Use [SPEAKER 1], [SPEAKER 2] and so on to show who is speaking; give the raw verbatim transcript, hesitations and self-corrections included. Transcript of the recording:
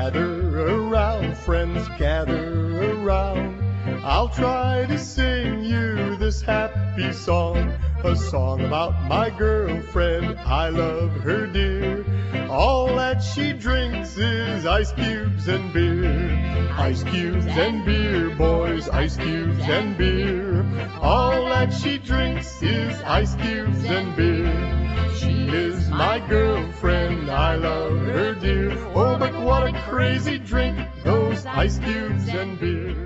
[SPEAKER 1] Gather around, friends, gather around. I'll try to sing you this happy song, a song about my girlfriend. I love her dear. All that she drinks is ice cubes and beer. Ice cubes and beer, boys, ice cubes and beer. All that she drinks is ice cubes and beer. She is my girlfriend, I love her dear. Oh, but what a crazy drink, those ice cubes and beer.